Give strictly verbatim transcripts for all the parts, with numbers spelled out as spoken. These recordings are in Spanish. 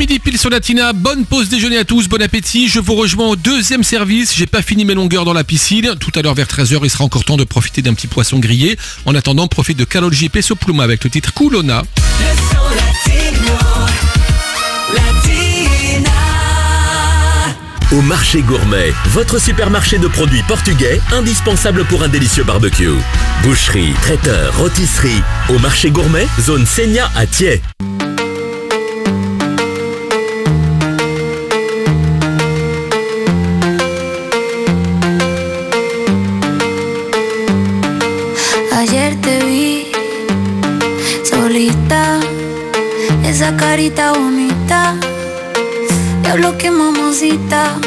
Midi pile sur Latina, bonne pause déjeuner à tous, bon appétit. Je vous rejoins au deuxième service. J'ai pas fini mes longueurs dans la piscine. Tout à l'heure vers treize heures, il sera encore temps de profiter d'un petit poisson grillé. En attendant, profite de Karol G Peso Pluma avec le titre Culona. Au marché gourmet, votre supermarché de produits portugais, indispensable pour un délicieux barbecue. Boucherie, traiteur, rôtisserie. Au marché gourmet, zone Seigna à Thiais. Ayer te vi solita, esa carita bonita. Diablo que mamacita,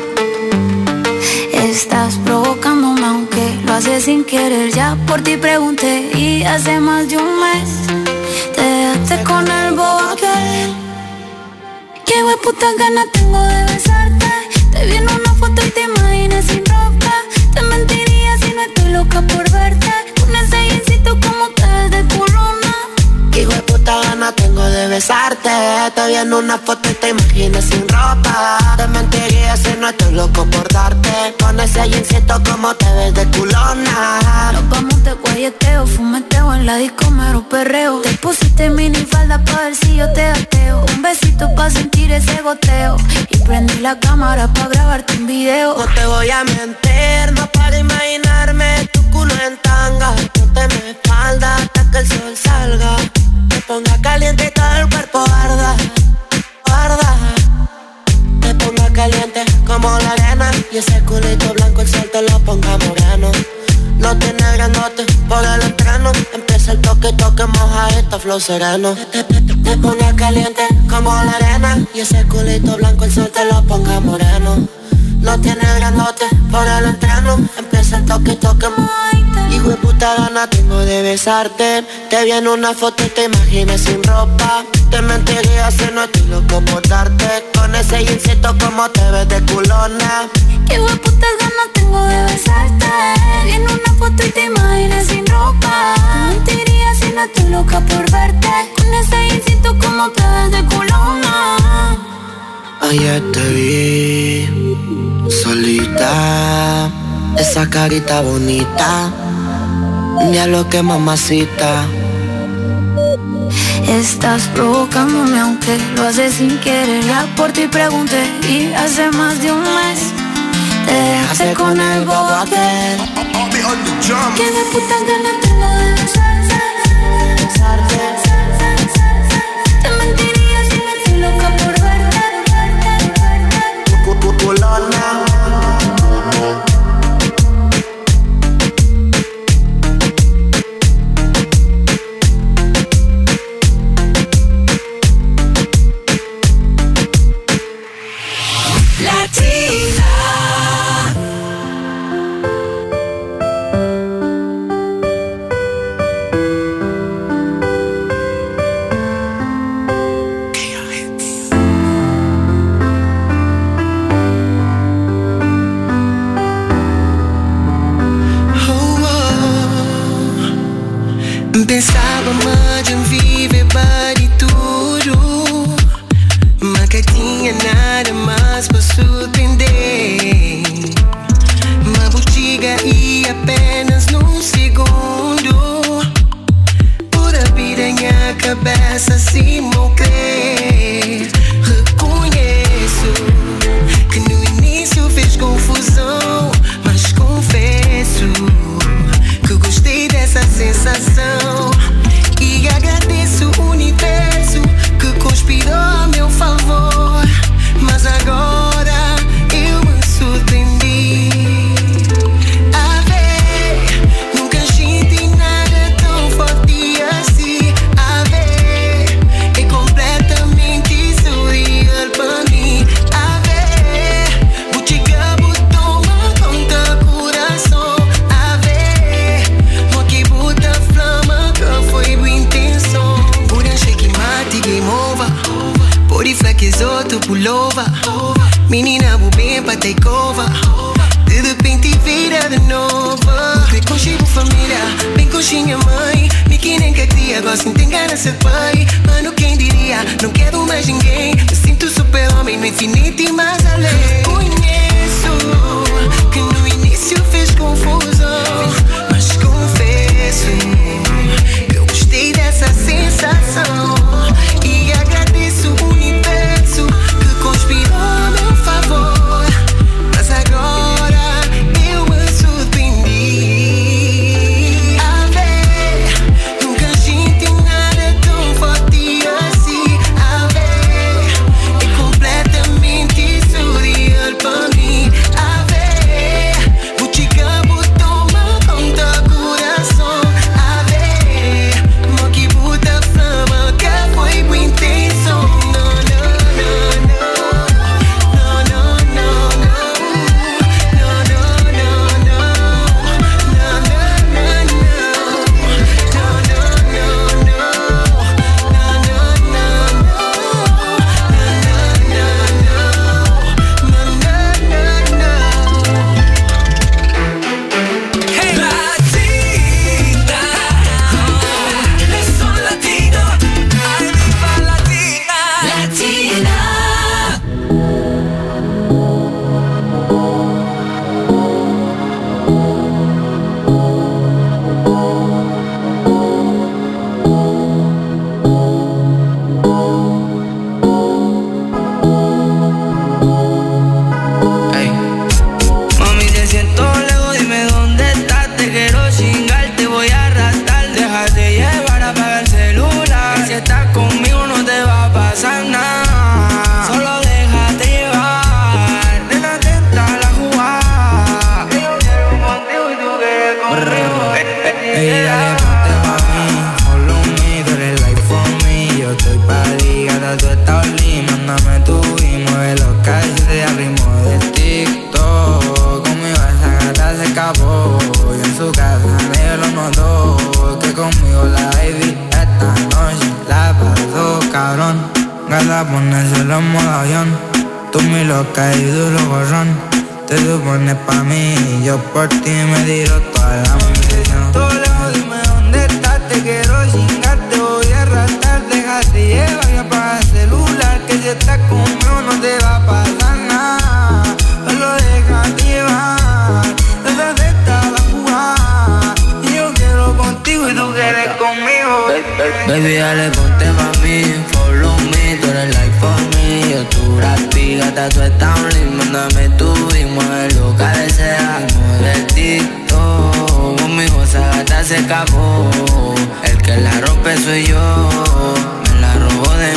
estás provocándome aunque lo haces sin querer. Ya por ti pregunté y hace más de un mes te dejaste con el bobo aquel. Qué hueputa ganas tengo de besarte. Te vi en una foto y te imaginé sin ropa. Te mentiría si no estoy loca por verte. Con ese jeansito como te ves de culona. Qué hijo de puta gana tengo de besarte. Te vi en una foto y te imaginé sin ropa. Te mentiría si no estoy loco por darte. Con ese jeansito como te ves de culona. Nos vamos de guayeteo, fumeteo en la disco mero perreo. Te pusiste mini falda pa' ver si yo te ateo. Un besito pa' sentir ese goteo. Y prendí la cámara pa' grabarte un video. No te voy a mentir, no para imaginarme tu culo en tanga. Ponte mi falda hasta que el sol salga. Te ponga caliente y todo el cuerpo arda, arda. Te ponga caliente como la arena. Y ese culito blanco el sol te lo ponga moreno. No tiene grandote por el entreno. Empieza el toque, toque, moja esta flow sereno. Te, te, te, te ponga caliente como la arena. Y ese culito blanco el sol te lo ponga moreno. No tiene grandote por el entreno. Empieza el toque, toque, moja. Hijo de puta gana tengo de besarte. Te vi en una foto y te imaginé sin ropa. Te mentiría si no estoy loco por darte. Con ese jeansito como te ves de culona. Qué hueputas ganas tengo de besarte. Vi en una foto y te imaginé sin ropa. Te mentiría si no estoy loca por verte. Con ese jeansito como te ves de culona. Ayer te vi solita, esa carita bonita. Diablo que mamacita, estás provocándome aunque lo haces sin querer. Ya por ti pregunté y hace más de un mes te dejaste con el bobo aquel. Que de puta ganas tengo de besarte, besarte. Te mentiría si no estoy loca por verte. Culona. Pensava mais em viver baritudo, mas que tinha nada mais para surpreender. Uma botiga e apenas num segundo por abrir a minha cabeça sem me crer. Reconheço que no início fez confusão, mas confesso que gostei dessa sensação. E agradeço o universo que conspirou a meu favor. Mas agora eu me surpreendi. A ver, nunca senti nada tão forte assim. A ver, é completamente surreal para mim. A ver, botiga botou uma conta coração. A ver, mo que bota flama que foi boa intenção. Por achei que mate game over. Por isso que outro pulova. Menina vou bem pra take over. De repente vira de novo. Bem com chibo família, bem com minha mãe. Me que nem que tia, gosto sem tem ganas de ser pai. Mano quem diria, não quero mais ninguém. Me sinto infinito e mais além. Conheço que no início fez confusão, mas confesso que eu gostei dessa sensação. E agradeço o universo que conspirou a meu favor. Mas agora eu me surpreendi a ver. Nunca senti nada tão forte assim. A ver, é completamente surreal para mim. A ver, o chica botou uma conta coração. A ver, mo que bota flama que foi com intenção. Não, não, não, não, não, não, não, Ey. Mami, te siento lejos, dime dónde estás. Te quiero chingar, te voy a arrastrar. Déjate llevar, apaga el celular. Que si estás conmigo no te va a pasar nada. Solo déjate llevar. Nena, atenta a la jugada. Yo quiero contigo y tú quieres conmigo. Ey, dale, ponte pa' mí, follow me, tú eres like for me. Yo estoy pa' ligada, tú estás lim. Mándame tu y mueve los calles al ritmo de TikTok. Conmigo esa gata se escapó y en su casa nadie lo notó. Que conmigo la baby esta noche la pasó cabrón. Gata ponérselo en modo avión. Tú mi loca y duro gorrón. Te supones pa' mí y yo por ti me tiro toda la munición. Todo lejos, dime dónde estás. Te quiero chingar, te voy a arrastrar. Déjate llevar y apaga el celular. Que si estás conmigo no te va a pasar nada. Solo déjate llevar. Déjate estar la jugada. Y yo quiero contigo y tú quieres conmigo. Baby, dale, ponte pa' mí, follow me, tú eres like for me. Yo tu rapi, gata, tú estás lim. Mándame tu y mueve lo que deseas. Mueve el TikTok, conmigo esa gata se escapó. El que la rompe soy yo, me la robó de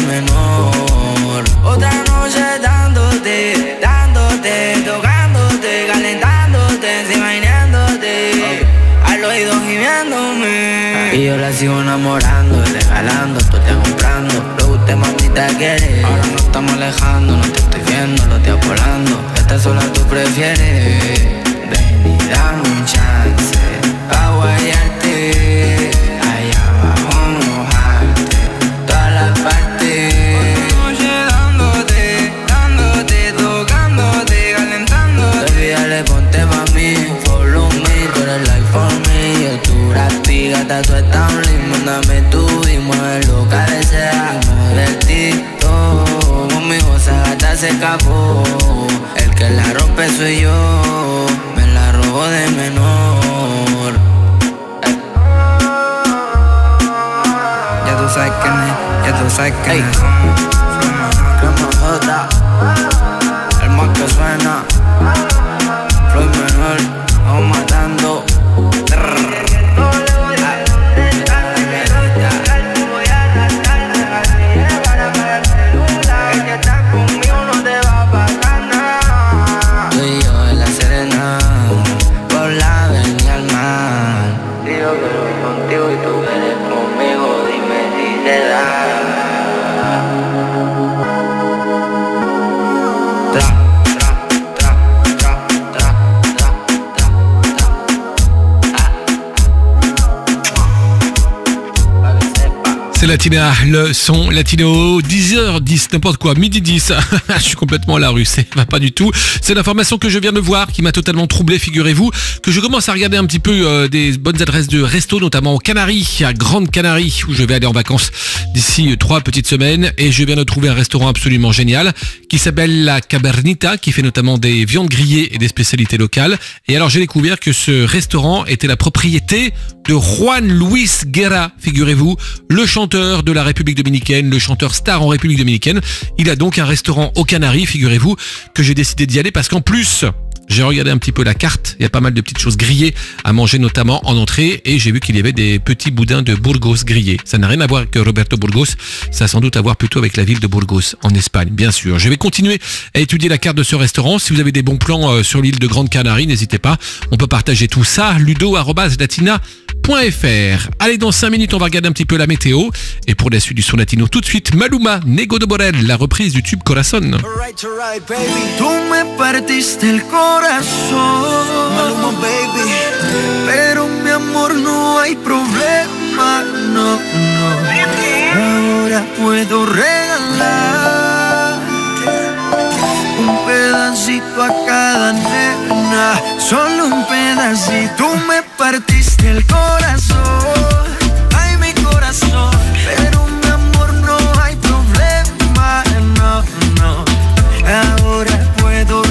menor. Otra noche dándote, dándote, tocándote, calentándote, imaginándote, al oído gimiéndome. Y yo la sigo enamorando, regalando, tú te comprando. Lo que usted mamita quiere. Ahora no estamos alejando, no te estoy viendo, lo estoy apolando. Esta sola tú prefieres. Ven y dame un chance pa' guayarte. Allá abajo mojarte todas las partes. Noche dándote, dándote, tocándote, calentándote. Baby, dale, ponte pa' mí, follow me, tú eres like for me. Yo tu rapi, gata, tú estás lim. Mándame tú y mueve lo que deseas. Mueve el TikTok, conmigo esa gata se escapó. El que la rompe soy yo, me la robó de menor. Ya tú sabes quién es, ya tú sabes quién Ey. es. Ramajota, el más que suena. Floyd menor, vamos matando. Tú y yo en la Serena, por la avenida al mar. Yo quiero contigo y tú quieres conmigo, dime si te da. Latina, le son latino, dix heures dix, n'importe quoi, midi dix, je suis complètement à la rue, c'est va pas du tout. C'est l'information que je viens de voir qui m'a totalement troublé, figurez-vous, que je commence à regarder un petit peu euh, des bonnes adresses de resto, notamment aux Canaries, à Grande Canarie, où je vais aller en vacances d'ici trois petites semaines, et je viens de trouver un restaurant absolument génial, qui s'appelle La Cabernita, qui fait notamment des viandes grillées et des spécialités locales. Et alors j'ai découvert que ce restaurant était la propriété de Juan Luis Guerra, figurez-vous, le chanteur de la République Dominicaine, le chanteur star en République Dominicaine. Il a donc un restaurant aux Canaries, figurez-vous, que j'ai décidé d'y aller parce qu'en plus, j'ai regardé un petit peu la carte, il y a pas mal de petites choses grillées à manger, notamment en entrée, et j'ai vu qu'il y avait des petits boudins de Burgos grillés. Ça n'a rien à voir avec Roberto Burgos, ça a sans doute à voir plutôt avec la ville de Burgos, en Espagne, bien sûr. Je vais continuer à étudier la carte de ce restaurant. Si vous avez des bons plans sur l'île de Grande Canarie, n'hésitez pas, on peut partager tout ça, ludo arobase latina point f r. Allez, dans cinq minutes, on va regarder un petit peu la météo, et pour la suite du son latino, tout de suite, Maluma, Nego de Borel, la reprise du tube Corazon. Alright, alright, baby. Tú me partiste el corazón, Maluma, baby. Pero mi amor, no hay problema, no, no. Ahora puedo regalar un pedacito a cada nena, solo un pedacito. Tú me partiste el corazón, ay, mi corazón. Pero mi amor, no hay problema, no, no. Ahora puedo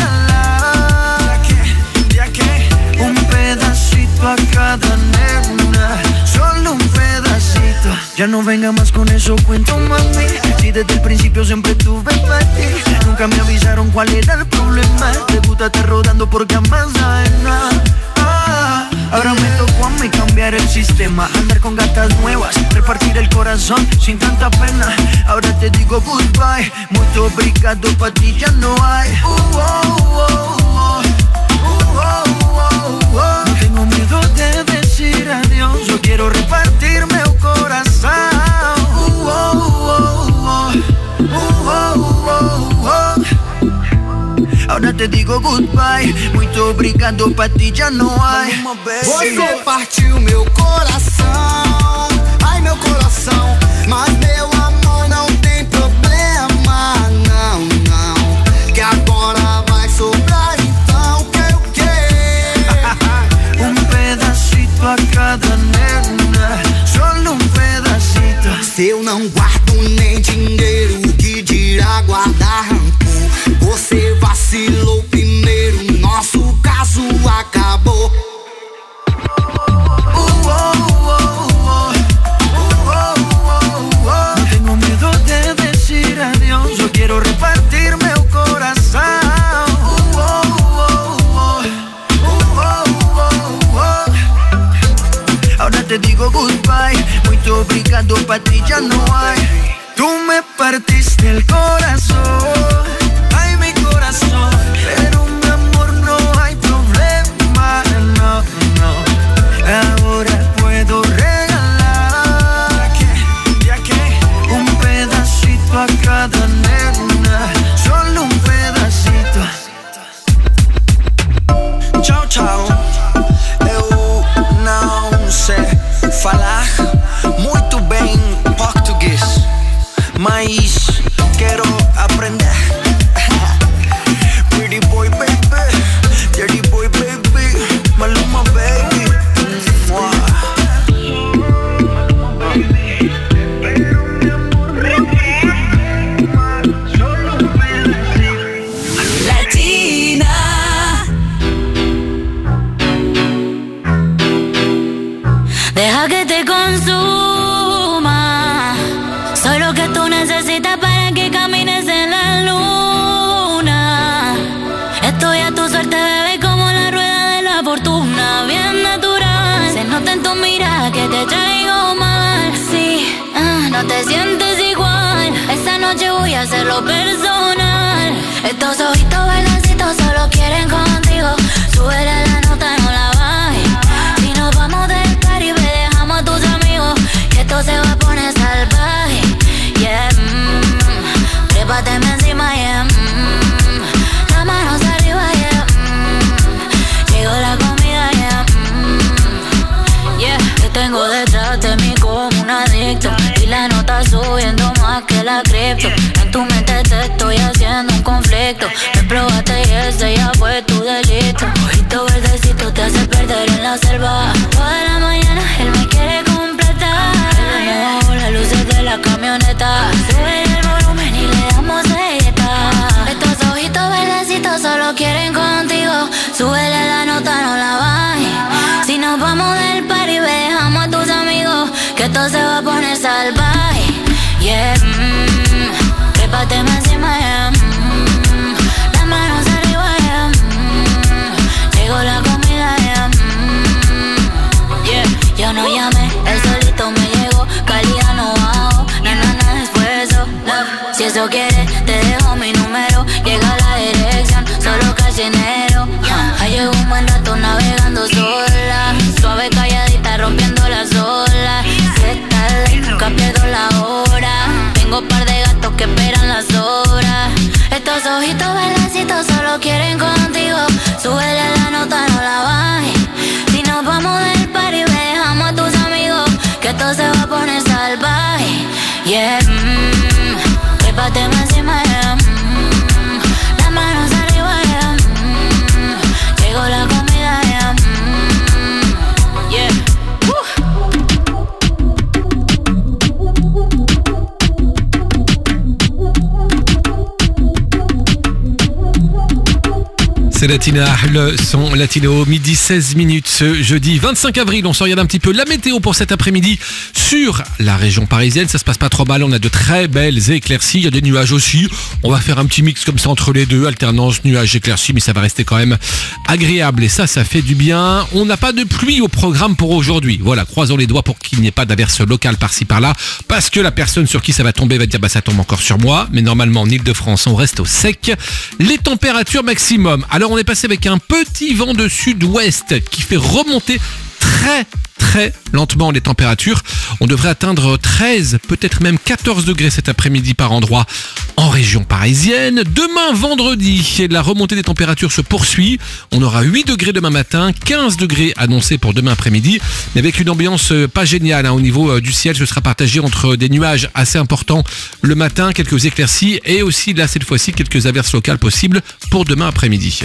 regalar ya que un pedacito a cada nena, solo un pedacito. Ya no venga más con eso, cuento, mami. Si desde el principio siempre tuve para ti, nunca me avisaron cuál era el problema. Te gusta estar rodando por camas ajenas. Ah, ahora me tocó a mí cambiar el sistema, andar con gatas nuevas, repartir el corazón sin tanta pena. Ahora te digo goodbye, mucho obrigado, pa' ti ya no hay. Uh, oh, oh, oh. Uh, oh, oh, oh. No tengo miedo de decir adiós, yo quiero repartirme el corazón. Uh, oh, oh, oh. Uh, oh, oh, oh. Ahora te digo goodbye, muito obrigado, pa' ti já não hay. Você partiu meu coração, ai meu coração, mas meu amor não tem problema, não, não, que agora vai sobrar então, que o quê? Um pedacito a cada nena, solo um pedacito. Se eu não guardo nem dinheiro, que dirá guardar rancor? Você vacilou primeiro, nosso caso acabou. Uh, oh, oh, oh. Uh, oh, oh, oh. No tengo miedo de decir adiós, yo quiero repartirme el corazón. Uh, oh, oh, oh. Uh, oh, oh, oh. Ahora te digo goodbye, muito obrigado, pa' ti ya no hay. Tú me partiste el corazón, pero mi amor, no hay problema, no, no. Ahora puedo regalar ya que un pedacito a cada nena, solo un pedacito. Tchau, tchau. Eu não sei falar muito bem português, mas quero aprender. Pretty boy, baby, dirty boy, baby, Maluma, baby. Latina. Deja que te consuma, solo que tú necesitas para que camines en la luna. Estoy a tu suerte, bebé, como la rueda de la fortuna, bien natural. Se nota en tu mirada que te traigo mal. Sí, ah, no te sientes igual. Esta noche voy a hacerlo personal. Estos ojitos bailancitos solo quieren contigo. Súbele la nota, no la bajes. Si nos vamos del Caribe, dejamos a tus amigos, que esto se va a poner salvaje. Yeah, mm, trépateme encima, yeah, mm, las manos arriba, yeah, mm, llegó la comida, yeah, mm, yeah. Te tengo detrás de mí como un adicto, y la sexo. En tu mente te estoy haciendo un conflicto. Me probaste y ese ya fue tu delito. Ojito verdecito te hace perder en la selva. Toda la mañana él me quiere completar. Bajo las luces de la camioneta. Sube el volumen y le damos galleta. Estos ojitos verdecitos solo quieren contigo. Súbele la nota, no la bajes. Si nos vamos del party, dejamos a tus amigos, que esto se va a poner salvaje. Yeah, mmm, trépate más encima, yeah, mmm, las manos arriba, yeah, mmm, llegó la comida, yeah, mmm, yeah, yo no llamé, él solito me llegó, calidad no bajo, na na na esfuerzo, love. Si eso quieres, te dejo mi número, llega la dirección, solo calcinero, uh, ahí llevo un buen rato navegando sola, suave calladita rompiendo las olas, si está ley, nunca pierdo la hora, tengo par de gatos que esperan las horas, estos ojitos verdecitos solo quieren contigo, súbele la nota, no la bajes, si nos vamos del party, dejamos a tus amigos, que esto se va a poner salvaje, yeah, mmm, trépate más encima, yeah, mmm, las manos arriba, yeah, mmm, llegó la comida, yeah, mmm, yeah, uh. C'est Latina, le son latino, midi seize minutes ce jeudi vingt-cinq avril. On se regarde un petit peu la météo pour cet après-midi sur la région parisienne. Ça se passe pas trop mal, on a de très belles éclaircies, il y a des nuages aussi. On va faire un petit mix comme ça entre les deux, alternance, nuages, éclaircies, mais ça va rester quand même agréable. Et ça, ça fait du bien. On n'a pas de pluie au programme pour aujourd'hui. Voilà, croisons les doigts pour qu'il n'y ait pas d'averse locale par-ci par-là, parce que la personne sur qui ça va tomber va dire bah ça tombe encore sur moi. Mais normalement en Ile-de-France, on reste au sec. Les températures maximum. Alors on est passé avec un petit vent de sud-ouest qui fait remonter très très lentement les températures. On devrait atteindre treize, peut-être même quatorze degrés cet après-midi par endroit en région parisienne. Demain vendredi, la remontée des températures se poursuit. On aura huit degrés demain matin, quinze degrés annoncés pour demain après-midi, mais avec une ambiance pas géniale hein, au niveau du ciel. Ce sera partagé entre des nuages assez importants le matin, quelques éclaircies et aussi là cette fois-ci quelques averses locales possibles pour demain après-midi.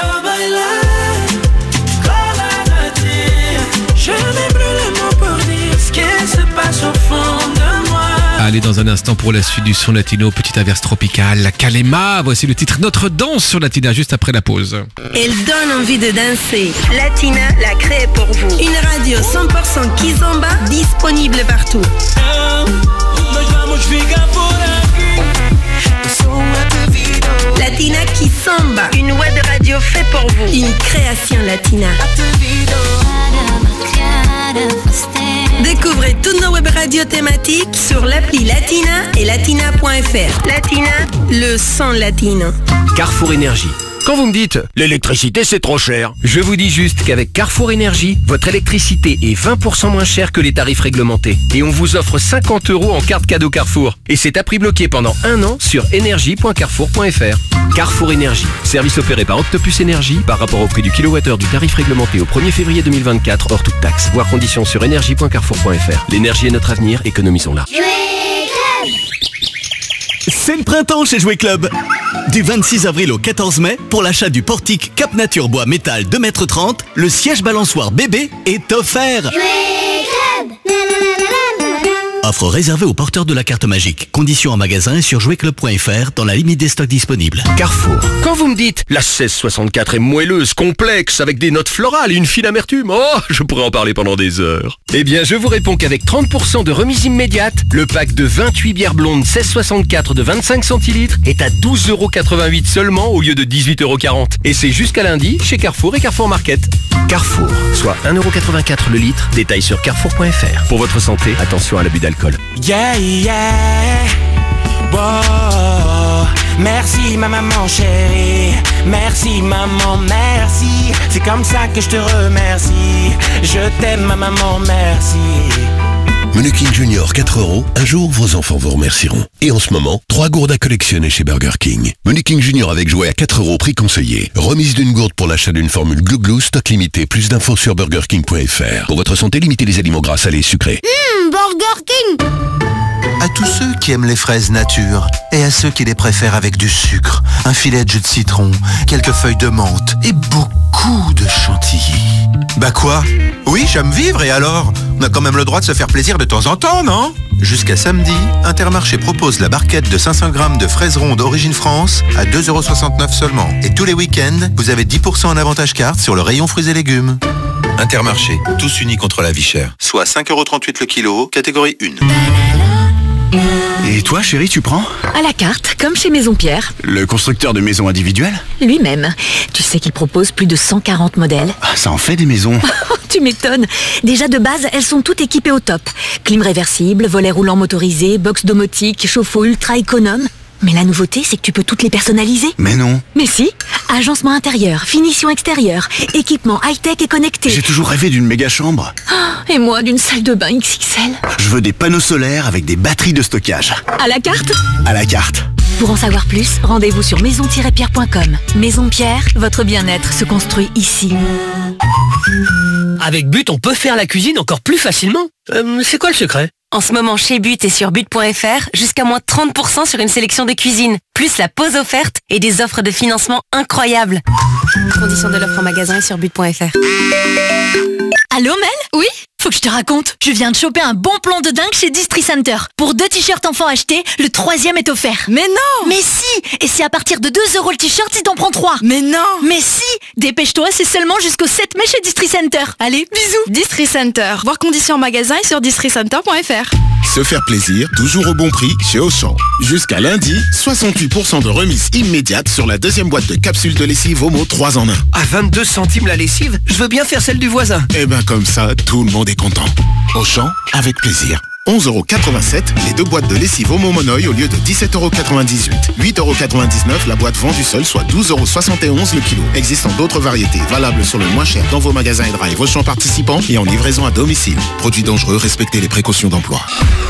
Allez, dans un instant pour la suite du son latino, petite averse tropicale, Kalema, voici le titre Notre danse sur Latina juste après la pause. Elle donne envie de danser. Latina l'a créée pour vous. Une radio cent pour cent Kizomba, disponible partout. Latina Kizomba, une web radio faite pour vous. Une création latina. Découvrez toutes nos web radios thématiques sur l'appli Latina et latina point f r. Latina, le son latino. Carrefour Énergie. Quand vous me dites « l'électricité c'est trop cher », je vous dis juste qu'avec Carrefour Énergie, votre électricité est vingt pour cent moins chère que les tarifs réglementés. Et on vous offre cinquante euros en carte cadeau Carrefour. Et c'est à prix bloqué pendant un an sur énergie point carrefour point f r. Carrefour Énergie, service opéré par Octopus Énergie par rapport au prix du kilowattheure du tarif réglementé au premier février deux mille vingt-quatre hors toute taxe. Voir conditions sur énergie point carrefour point f r. L'énergie est notre avenir, économisons-la. C'est le printemps chez Jouet Club. Du vingt-six avril au quatorze mai, pour l'achat du portique Cap Nature Bois Métal deux mètres trente, le siège balançoire bébé est offert. Jouet Club. Offre réservée aux porteurs de la carte magique. Conditions en magasin et sur jouet club point f r dans la limite des stocks disponibles. Carrefour. Quand vous me dites la seize soixante-quatre est moelleuse, complexe, avec des notes florales et une fine amertume, oh, je pourrais en parler pendant des heures. Eh bien, je vous réponds qu'avec trente pour cent de remise immédiate, le pack de vingt-huit bières blondes seize soixante-quatre de vingt-cinq centilitres est à douze euros quatre-vingt-huit seulement au lieu de dix-huit euros quarante. Et c'est jusqu'à lundi chez Carrefour et Carrefour Market. Carrefour, soit un euro quatre-vingt-quatre le litre. Détail sur carrefour point f r. Pour votre santé, attention à l'abus d'alcool. Yeah, yeah. Wow. Merci ma maman chérie. Merci maman, merci. C'est comme ça que je te remercie. Je t'aime ma maman, merci. Menu King Junior quatre euros, un jour vos enfants vous remercieront. Et en ce moment, trois gourdes à collectionner chez Burger King. Menu King Junior avec jouet à quatre euros, prix conseillé. Remise d'une gourde pour l'achat d'une formule Glou Glou, stock limité. Plus d'infos sur burger king point f r. Pour votre santé, limitez les aliments gras, salés et sucrés. Mmh, Burger King. À tous ceux qui aiment les fraises nature et à ceux qui les préfèrent avec du sucre, un filet de jus de citron, quelques feuilles de menthe et beaucoup de chantilly. Bah quoi? Oui, j'aime vivre et alors? On a quand même le droit de se faire plaisir de temps en temps, non? Jusqu'à samedi, Intermarché propose la barquette de cinq cents grammes de fraises rondes Origine France à deux euros soixante-neuf seulement. Et tous les week-ends, vous avez dix pour cent en avantage carte sur le rayon fruits et légumes. Intermarché, tous unis contre la vie chère. Soit cinq euros trente-huit le kilo, catégorie un. Et toi, chérie, tu prends? À la carte, comme chez Maison Pierre. Le constructeur de maisons individuelles? Lui-même. Tu sais qu'il propose plus de cent quarante modèles. Ah, ça en fait des maisons. Tu m'étonnes. Déjà de base, elles sont toutes équipées au top. Clim réversible, volet roulant motorisé, box domotique, chauffe-eau ultra économe. Mais la nouveauté, c'est que tu peux toutes les personnaliser. Mais non. Mais si. Agencement intérieur, finition extérieure, équipement high-tech et connecté. J'ai toujours rêvé d'une méga chambre. Oh, et moi, d'une salle de bain X X L. Je veux des panneaux solaires avec des batteries de stockage. À la carte? À la carte. Pour en savoir plus, rendez-vous sur maison tiret pierre point com. Maison Pierre, votre bien-être se construit ici. Avec But, on peut faire la cuisine encore plus facilement. Euh, c'est quoi le secret? En ce moment, chez But et sur but point f r, jusqu'à moins trente pour cent sur une sélection de cuisine, plus la pause offerte et des offres de financement incroyables. Conditions de l'offre en magasin et sur but point f r. Allô Mel? Oui? Faut que je te raconte, je viens de choper un bon plan de dingue chez Distri Center. Pour deux t-shirts enfants achetés, le troisième est offert. Mais non! Mais si! Et c'est à partir de deux euros le t-shirt si t'en prends trois. Mais non! Mais si! Dépêche-toi, c'est seulement jusqu'au sept mai chez Distri Center. Allez, bisous! Distri Center, voir conditions en magasin et sur distri center point f r. Se faire plaisir, toujours au bon prix chez Auchan. Jusqu'à lundi, soixante-huit pour cent de remise immédiate sur la deuxième boîte de capsules de lessive Omo trois en un. À vingt-deux centimes la lessive? Je veux bien faire celle du voisin. Et ben comme ça, tout le monde est content. Auchan, avec plaisir. onze euros quatre-vingt-sept, les deux boîtes de lessive Omo Monoï au lieu de dix-sept euros quatre-vingt-dix-huit. huit euros quatre-vingt-dix-neuf la boîte vendue seule, soit douze euros soixante et onze le kilo. Existant d'autres variétés, valables sur le moins cher dans vos magasins et drive Auchan participants et en livraison à domicile. Produits dangereux, respectez les précautions d'emploi.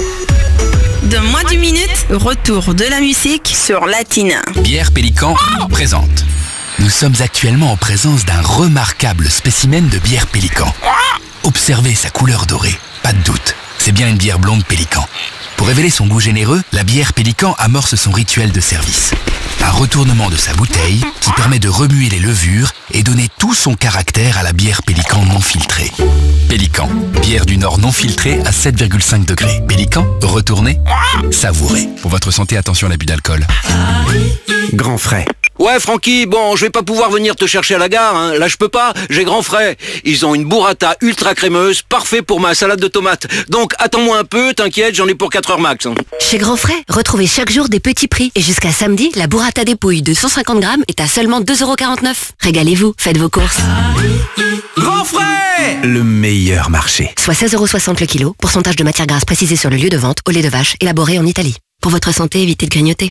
Dans moins d'une minute, retour de la musique sur Latina. Bière Pélican présente. Nous sommes actuellement en présence d'un remarquable spécimen de bière Pélican. Observez sa couleur dorée, pas de doute, c'est bien une bière blonde Pélican. Pour révéler son goût généreux, la bière Pélican amorce son rituel de service. Un retournement de sa bouteille qui permet de remuer les levures et donner tout son caractère à la bière Pélican non filtrée. Pélican, bière du Nord non filtrée à sept virgule cinq degrés. Pélican, retournez, savourez. Pour votre santé, attention à l'abus d'alcool. Grand frais. Ouais, Francky, bon, je vais pas pouvoir venir te chercher à la gare, hein. Là, je peux pas, j'ai grand frais. Ils ont une burrata ultra crémeuse, parfait pour ma salade de tomates. Donc, attends-moi un peu, t'inquiète, j'en ai pour quatre heures max. Hein. Chez Grand Frais, retrouvez chaque jour des petits prix. Et jusqu'à samedi, la burrata dépouille de cent cinquante grammes est à seulement deux euros quarante-neuf. Régalez-vous, faites vos courses. Grand frais! Le meilleur marché. Soit seize euros soixante le kilo, pourcentage de matière grasse précisé sur le lieu de vente, au lait de vache, élaboré en Italie. Pour votre santé, évitez de grignoter.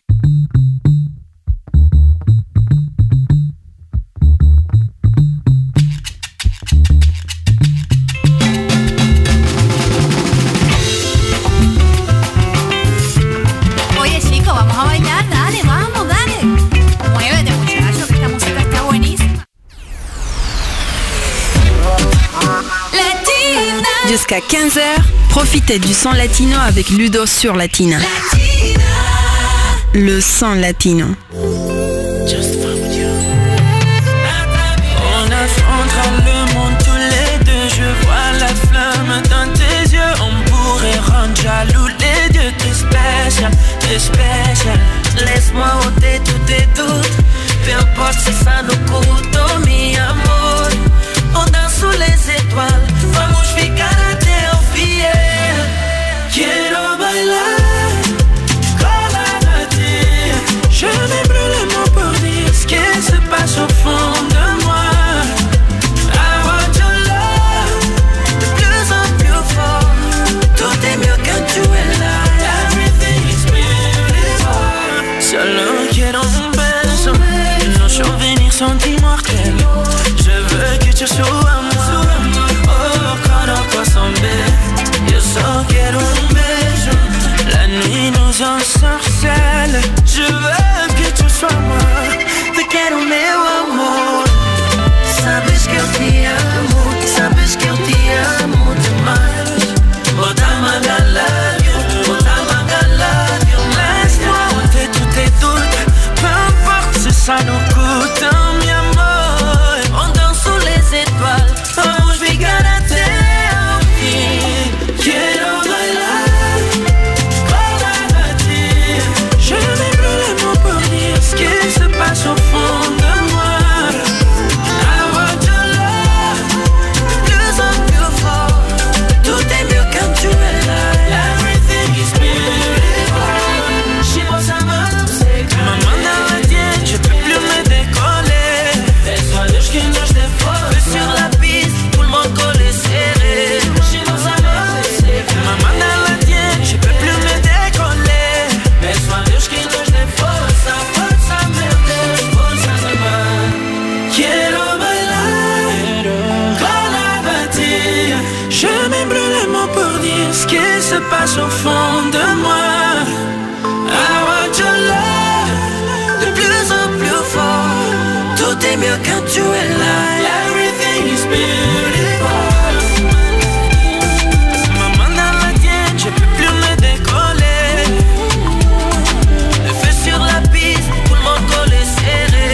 Jusqu'à quinze heures, profitez du son latino avec Ludo sur Latina. Latina. Le son latino. On affrontera le monde tous les deux. Je vois la flamme dans tes yeux. On pourrait rendre jaloux les dieux. T'es spécial, t'es spécial. Laisse-moi ôter tous tes doutes. Peu importe si ça nous coûte, oh mi amor. On danse sous les étoiles. Vamos ficar até o fiel. Quiero bailar colada a ti. Je n'ai plus les mots pour dire ce qui se passe au fond de moi. I want your love de plus en plus fort. Tout est mieux quand tu es là. Everything is beautiful. Solo quiero un beso. Nos souvenirs sont immortels. Je veux que tu sois moi. Oh, conozco son bête. Yo solo quiero un beso. La nuit nous ensorcelle. Je veux que tu sois moi. Te quiero meu amor. Sabes que eu te amo. Sabes que eu te amo demais. Bota mangalá, bota mangalá. ça nous coûte, hein, mi amor. On danse sous les étoiles, vamos llegar até ao fim. Quiero bailar con la batida. Je n'ai plus les mots pour dire ce qui se passe au fond de moi. I want your love, de plus en plus fort. Tout est mieux quand tu es là. Everything is beautiful. She was a man of sex. Maman dans la tienne, je peux plus me décoller. Laisse-moi de ce qui nous défausse. Sur la piste, tout le monde collé serré. She was a man of sex. Maman dans la tienne, je peux plus me décoller. Laisse-moi de ce qui nous défausse. Forza mente, forza alma. Quiero bailar con la batida. Je m'embrûle les mots pour dire ce qui se passe au fond de moi. I want your love, de plus en plus fort. Tout est mieux quand tu es là. Everything is beautiful. Maman dans la tienne, je peux plus me décoller. Le feu sur la piste, tout le monde collé serré.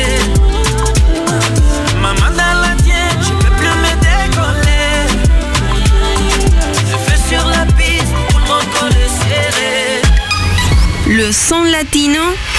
Maman dans la tienne, je peux plus me décoller. Le feu sur la piste, tout le monde collé serré. Le son latino.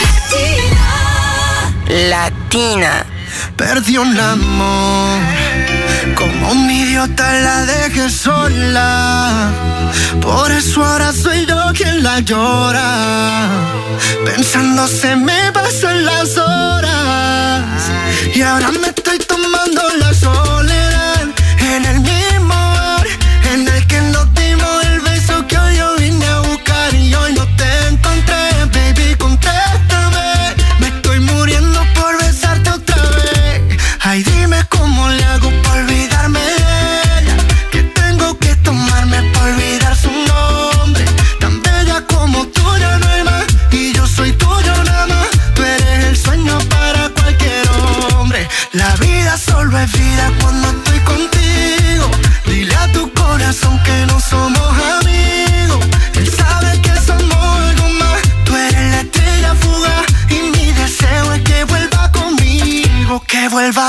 Latina. Perdí un amor, como un idiota la dejé sola. Por eso ahora soy yo quien la llora. Pensando se me pasan las horas. Y ahora me estoy tomando la soledad. En el mismo bar en el que nos dimos el beso que hoy yo vine a buscar. Y hoy no te encontré, baby, contéstame. Me estoy muriendo por besarte otra vez. Ay, dime cómo le hago para olvidarme de ella. Que tengo que tomarme para olvidar su nombre. Tan bella como tú ya no hay más. Y yo soy tuyo nada más. Tú eres el sueño para cualquier hombre. La vida solo es vida cuando estoy contigo. Dile a tu corazón que no somos amigos. Él sabe que somos algo más. Tú eres la estrella fugaz. Y mi deseo es que vuelva conmigo. Que vuelva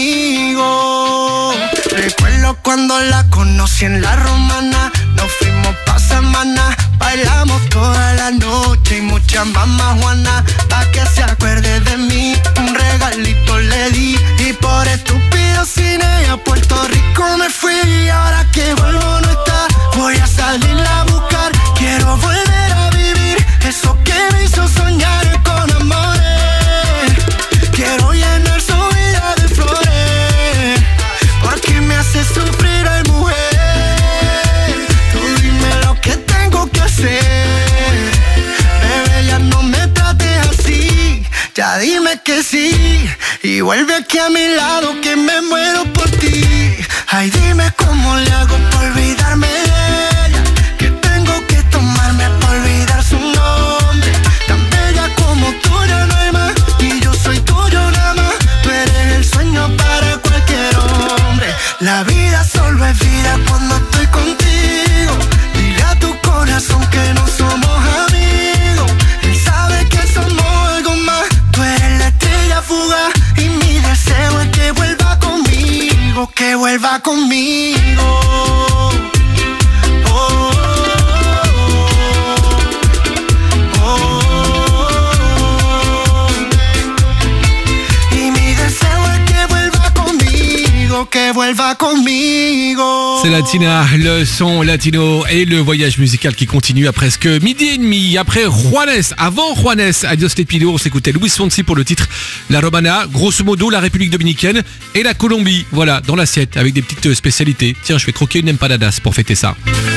conmigo. Recuerdo cuando la conocí en la Romana. Nos fuimos pa' semana. Bailamos toda la noche y muchas mamás Juana. Pa' que se acuerde de mí, un regalito le di. Y por estúpido sin ella a Puerto Rico me fui. Y ahora que vuelvo no está, voy a salirla a buscar. Quiero volver a vivir eso que me hizo soñar con amores. Quiero llenar su vida de flores, porque me hace sufrir, ay mujer. Tú dime lo que tengo que hacer. Bebé, ya no me trates así. Ya dime que sí. Y vuelve aquí a mi lado que me muero por ti. Ay, dime cómo le hago para olvidarme de ella. Que tengo que tomarme para olvidar su nombre. Tan bella como tú ya no hay más. Y yo soy tuyo nada más. Tú eres el sueño para cualquier hombre. La vida solo es vida cuando estoy contigo. Dile a tu corazón que no somos amigos. Él sabe que somos algo más. Tú eres la estrella fugaz. Y mi deseo es que vuelva conmigo. Que vuelva conmigo. Oh, oh, oh. Y mi deseo es que vuelva conmigo. Que vuelva conmigo. C'est Latina, le son latino et le voyage musical qui continue à presque midi et demi. Après Juanes, avant Juanes, Adios te pido, on s'écoutait Luis Fonsi pour le titre La Romana, grosso modo la République Dominicaine et la Colombie, voilà, dans l'assiette avec des petites spécialités. Tiens, je vais croquer une empanadas pour fêter ça.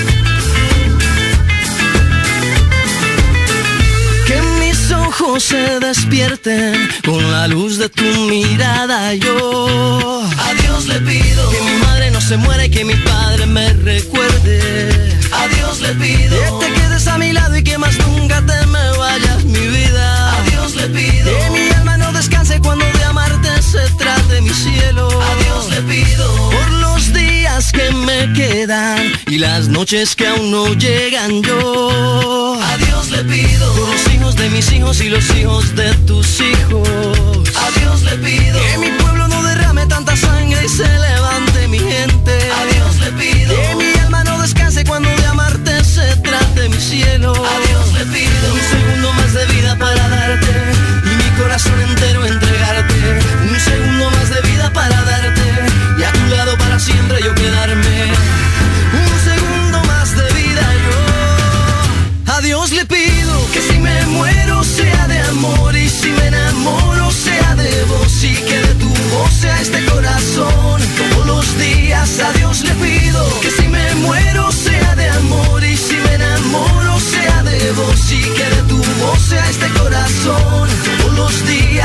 Que mis ojos se despierten con la luz de tu mirada. Yo a Dios le pido que mi madre no se muera y que mi padre me recuerde. A Dios le pido que te quedes a mi lado y que más nunca te me vayas, mi vida. A Dios le pido que mi alma no descanse cuando de amarte se trate, mi cielo. A Dios le pido por los días que me quedan y las noches que aún no llegan. Yo a Dios le pido por los hijos de mis hijos y los hijos de tus hijos. A Dios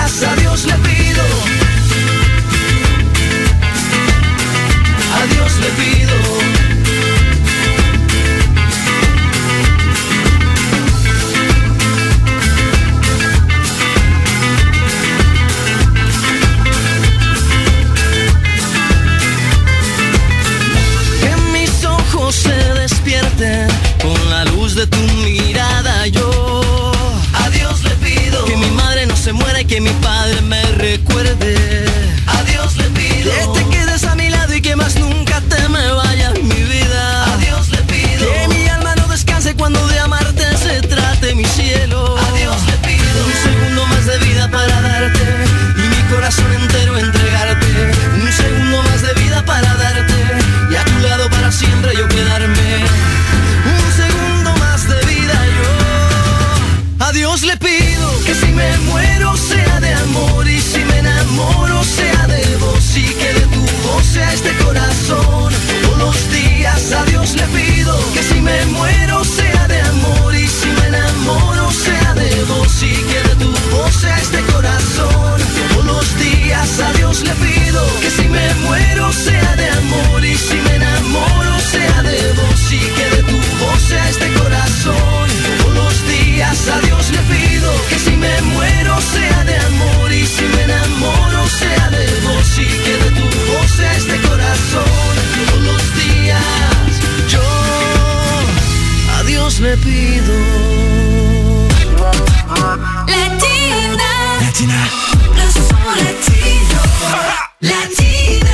días a Dios le pido, a Dios le pido. Que mis ojos se despierten con la luz de tu mirada. Yo a Dios le pido que mi madre no se muera y que mi padre me recuerde. A Dios le pido que te quedes a mi lado y que más nunca te me vayas, mi vida. A Dios le pido que mi alma no descanse cuando de amarte se trate, mi cielo. A Dios le pido un segundo más de vida para darte y mi corazón entero entregarte. Un segundo más de vida para darte y a tu lado para siempre yo quedarme. Un segundo más de vida yo a Dios le pido que si me muero sea de amor y si me enamoro sea de vos y que de tu voz sea este corazón. Todos los días a Dios le pido que si me muero sea de amor y si me enamoro sea de vos y que de tu voz sea este corazón. Todos los días a Dios le pido que si me muero sea de amor y si me enamoro sea de vos y que de tu voz sea este corazón. Todos los días a Dios le pido que si me muero sea de amor y si me enamoro sea de vos y que de tu voz sea este corazón. Todos los días yo a Dios le pido. Latina, Latina, los son latino. Latina.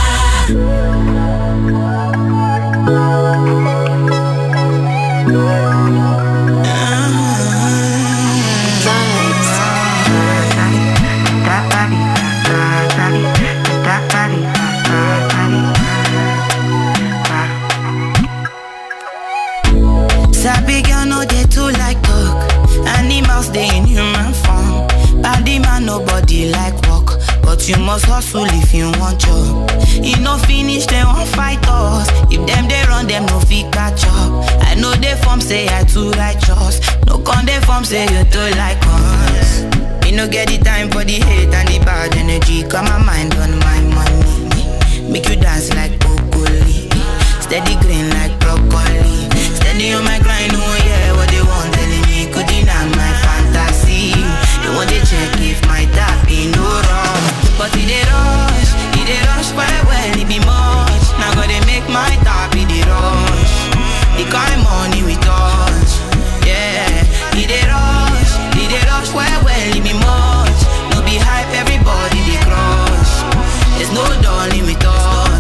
Sabi girl no dey too like talk. Animals dey in human form. Body man nobody like work, but you must hustle if you want job. E no finish dem wan fight us. If dem dey run dem no fit catch up. I know dey form say I too righteous. No con dey form say you too like us. Me no get the time for the hate and the bad energy. Got my mind on my money. Make you dance like broccoli. Steady green like broccoli. Steady on my grind, oh yeah, what they want telling me could deny my fantasy. They want to check if my tap be no wrong. But it dey rush, it dey rush well well, it be much. Now gotta make my tap be the rush. The kind money we touch, yeah. It dey rush, it dey rush well well, it be much. No be hype, everybody dey crush. There's no darling with us.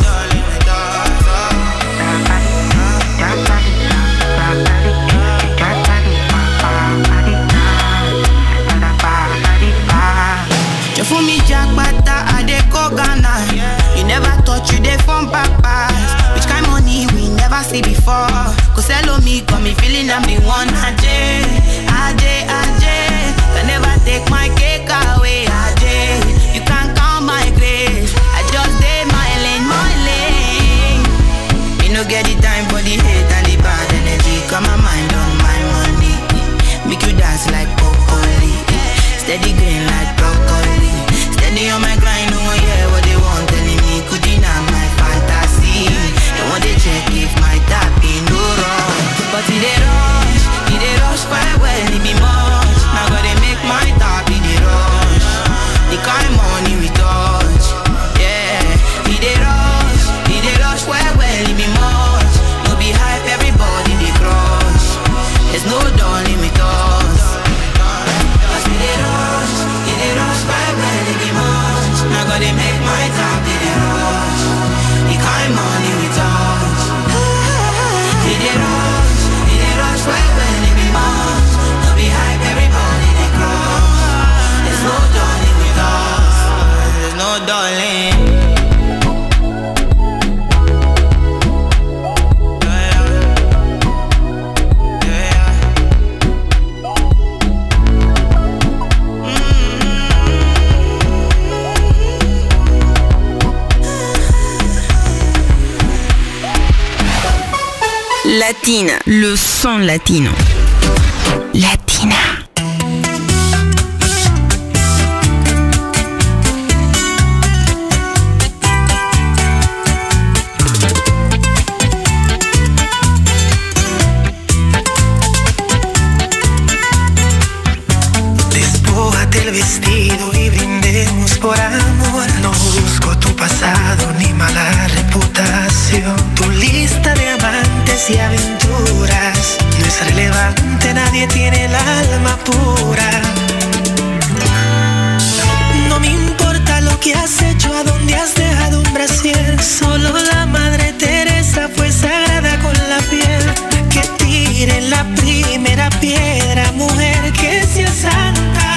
You fool me jackpata, I dey go Ghana. You never thought you dey from papas. Which kind money we never see before. Cause hello me, got me feeling I'm the one. Ajay, Ajay, Ajay. Can never take my cake away, Ajay. You can't count my grace. I just dey my lane, my lane. Me no get the time for the hate and the bad energy. Got my mind on my money. Make you dance like broccoli. Steady green like broccoli. Steady on my grind, oh yeah, what they want telling me could deny my fantasy. They want to check if my tap be no wrong. But it dey rush, it dey rush quite well, it be much. Now gotta make my tap be the rush. The kind money we touch, yeah. It dey rush, it dey rush quite well, it be much. No be hype, everybody dey crush. There's no darling with us. Cause it dey rush, it dey rush quite well, it be much. Now gotta make my tap be the rush. The kind money we touch. It dey rush, it dey rush quite well, it be much. No be hype, everybody dey crush. There's no darling with us. There's no darling. Latina, le son latino. Latina. por amor. No busco tu pasado ni mala reputación. Tu lista de amantes y aventuras no es relevante, nadie tiene el alma pura. No me importa lo que has hecho, a dónde has dejado un brasier. Solo la Madre Teresa fue sagrada con la piel. Que tire la primera piedra, mujer que sea santa.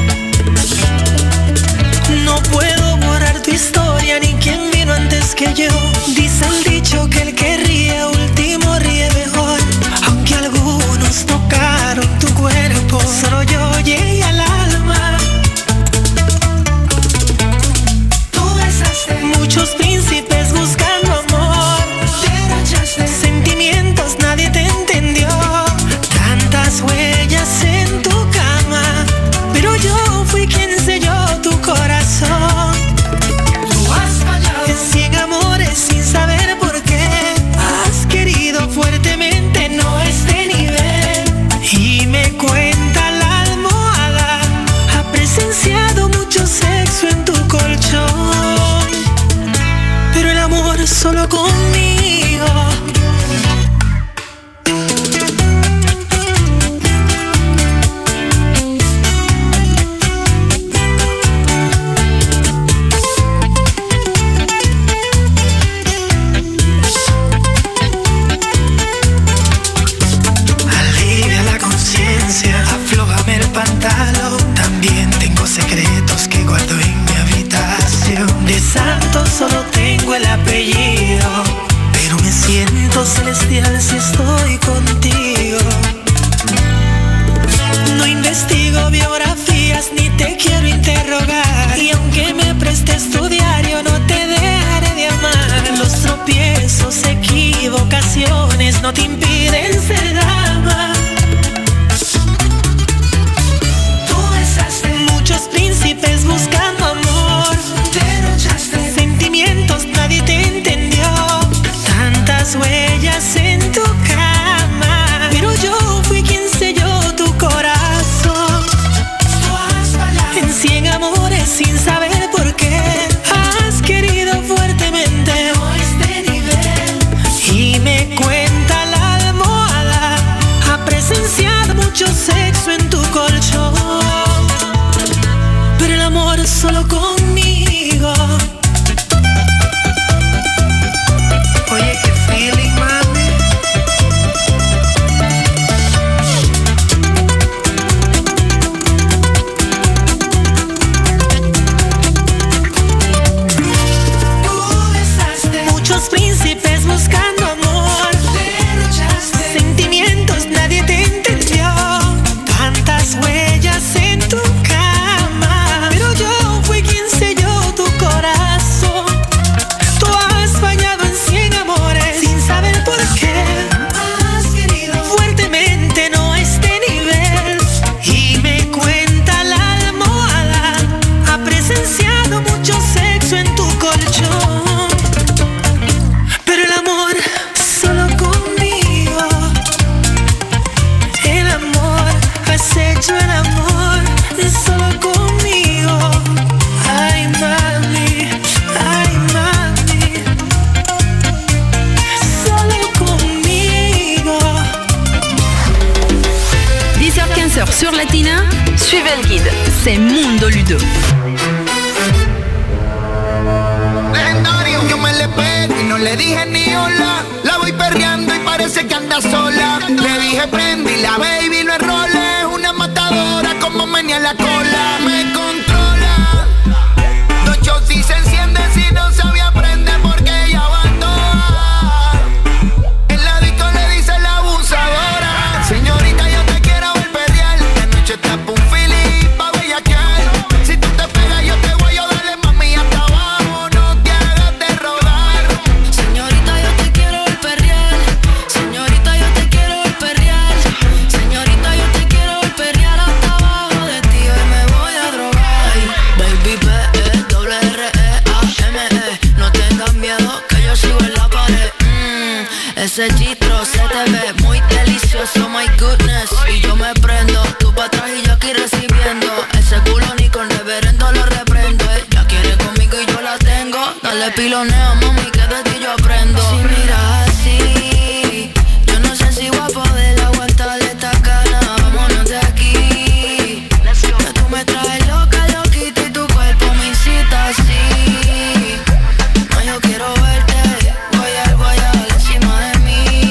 No puedo borrar tu historia ni quién vino antes que yo. Dice el dicho que el que ríe último ríe mejor. Aunque algunos tocaron tu cuerpo, solo yo llegué al alma. Tú besaste muchos príncipes buscando amor. Sentimientos nadie te entendió. Tantas huellas en tu cama, pero yo fui quien selló tu corazón. Tú has fallado en cien amores sin saber por qué. Has querido fuertemente, no este nivel. Y me cuenta la almohada, ha presenciado mucho sexo en tu colchón. Pero el amor solo conmigo. Aflójame el pantalón. También tengo secretos que guardo en mi habitación. De santo solo tengo el apellido, pero me siento celestial si estoy contigo. No investigo biografías ni te quiero interrogar. Y aunque me prestes tu diario, no te dejaré de amar. Los tropiezos, equivocaciones no te impiden ser dama. Muchos príncipes buscando amor. Derrochaste sentimientos, nadie te entendió. Tantas huellas en tu cama, pero yo fui quien selló tu corazón. En cien amores sin saber por qué. Has querido fuertemente este nivel. Y me cuenta la almohada, ha presenciado mucho sexo en tu colchón. Pero el amor solo conmigo. Oye, qué feeling, mami. Tú besaste muchos príncipes buscando amor. Derrochaste sentimientos, nadie te entendió. Tantas huellas en tu cama, pero yo fui quien selló tu corazón. Tú has fallado en cien amores sin saber por qué. Has querido fuertemente, no a este nivel. Y me cuenta la almohada, ha presenciado mucho sexo en tu colchón. Pero el amor solo conmigo. El amor, has hecho el amor solo conmigo. Ay, mami, ay, mami, solo conmigo. dix heures quinze heures sur Latina, suivez le guide, c'est Mundo Ludo. Legendario, yo me le pego y no le dije ni hola. La voy perreando y parece que anda sola. Le dije prende y la baby no es role. Una matadora como menea la cola. Me controla. Dos shots y se enciende si no sabe aprender porque ella abandona. En la disco le dice la abusadora. Señorita, yo te quiero ver perrear. De noche te pa' un fili pa' bellaquear. Si tú te pegas yo te voy a darle mami hasta abajo. No te hagas de rodar. Señorita, yo te quiero ver perrear. Señorita, yo te quiero ver perrear. Señorita, yo te quiero ver perrear hasta abajo de ti. Hoy me voy a drogar. Ay, baby, P E, doble R E A M E. No tengas miedo que yo sigo en la pared. Mmm, ese chistro se te ve muy delicioso, my goodness. Y yo me prendo, tú pa' atrás y yo aquí recibiendo. Ese culo ni con reverendo lo reprendo. Eh. Dale pilonea, mami, que de ti yo aprendo. Si miras así, yo no sé si voy a poder aguantar esta gana. Vámonos de aquí. Que tú me traes loca, loquita y tu cuerpo me incita así. No, yo quiero verte, guayar, guayar encima de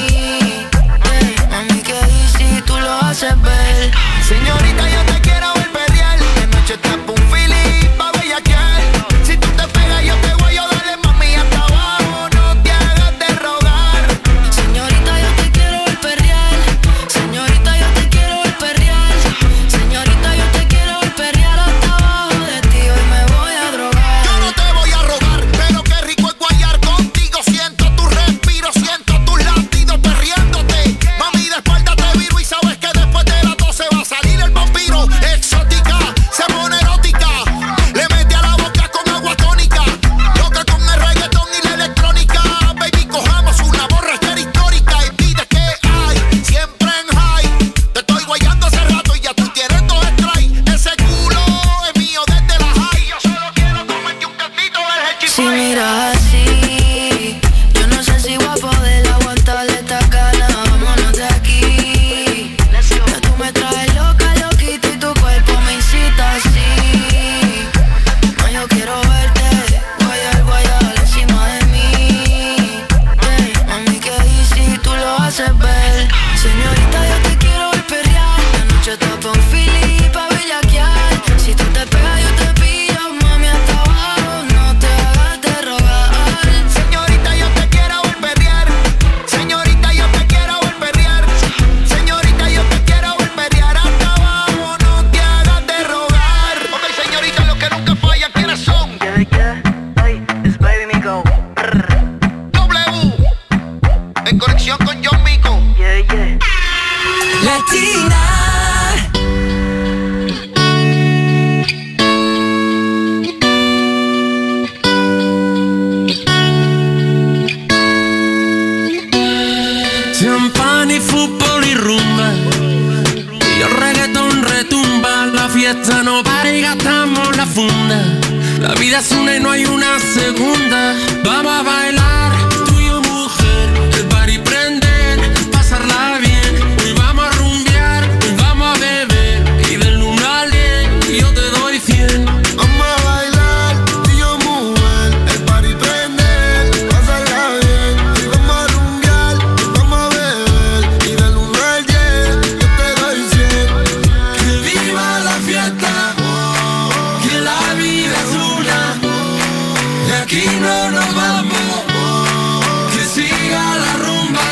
mí. Hey, mami, que easy, tú lo haces ver. Señorita, yo te quiero ver perrear. De noche te pongo un feeling pa' bellaquear. Si tú te pegas, yo te voy a darle, mami, hasta abajo. No te hagas de rogar. Señorita, yo te quiero ver perrear. Señorita, yo te quiero ver perrear. Señorita, yo te quiero ver perrear hasta abajo de ti. Hoy me voy a drogar. Yo no te voy a rogar, pero qué rico es guayar contigo. Siento tu respiro, siento tus latidos perreándote. Mami, de espalda te viro y sabes que después de las doce va a salir el vampiro. Exótica, se pone erótica. Le mete a la boca con agua tónica. Loca con el reggaetón y la electrónica. Baby, cojamos una borrachera histórica. Y pide que hay, siempre en high. Te estoy guayando hace rato y ya tú quieres dos strike. Ese culo es mío desde la high. Yo solo quiero comerte un cantito del hechify. Si miras así, yo no sé si voy a poder aguantar esta gana. Vámonos de aquí. Que tú me traes loca, loquita y tu cuerpo me incita así. No, yo quiero verte, guayar, guayar encima de mí. Hey, mami, que easy, tú lo haces ver. Señorita, yo te quiero ver perrear. La noche te pongo un feeling pa' bellaquear. Si tú te pegas, yo te pillo, mami, hasta abajo. No te hagas de rogar. Señorita, yo te quiero ver perrear. Señorita, yo te quiero ver perrear. Señorita, yo te quiero ver perrear hasta abajo. No te hagas de rogar. Ok, señorita, los que nunca fallan, ¿quiénes son? Yeah, yeah, ay, es Baby Mico. W, en conexión con John Mico. Yeah, yeah. Latina. Champán y fútbol y rumba. Y el reggaetón retumba. La fiesta no para y gastamos la funda. La vida es una y no hay una segunda. Vamos a bailar, tú y yo mujer. El party prender, pasarla bien. Hoy vamos a rumbear, hoy vamos a beber. Y del uno al diez yo te doy cien. Vamos a bailar, tú y yo mujer. El party prende, pásala bien. Y vamos a rumbear, y vamos a beber. Y del uno al diez yo te doy cien. Que viva la fiesta, que la vida es una. De aquí no nos vamos, que siga la rumba.